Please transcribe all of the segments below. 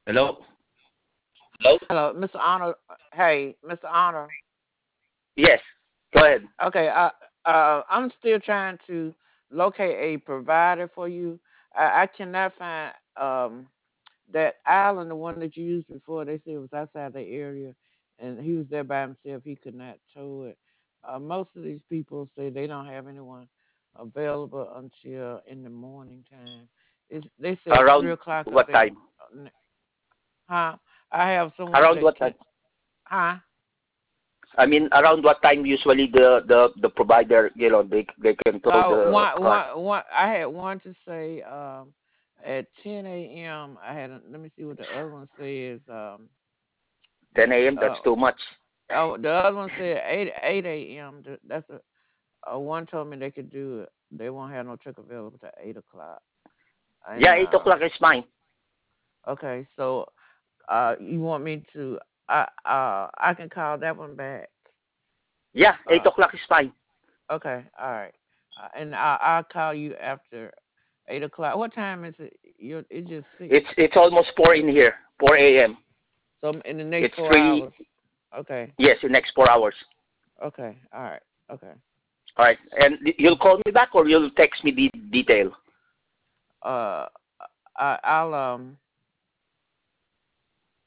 Hello? Hello? Hello, Mr. Honor. Hey, Mr. Honor. Yes. Go ahead. Okay, I'm still trying to locate a provider for you. I cannot find that island, the one that you used before. They said it was outside the area, and he was there by himself. He could not tow it. Most of these people say they don't have anyone available until in the morning time. They said three Around o'clock up what there. time? Huh? I have someone Around that what can. time? Huh? I mean, around what time usually the provider, they can tow the car. I had one to say at 10 a.m. I had let me see what the other one says. 10 a.m. Uh, That's too much. oh, the other one said 8 a.m. That's one told me they could do it. They won't have no truck available to 8 o'clock. Yeah, And 8 o'clock is fine. okay, so you want me to? I can call that one back. Yeah, 8 Uh, o'clock is fine. okay, all right. And I'll call you after 8 o'clock. What time is it? It's just six. It's almost 4 in here. 4 a.m. So in the next It's four 3. hours. Okay. Yes, in next 4 hours. Okay. All right. Okay. All right. And you'll call me back or you'll text me the detail. Uh, I'll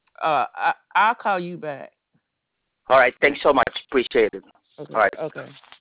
I'll call you back. All right. Thanks so much. Appreciate it. All Okay. right. Okay.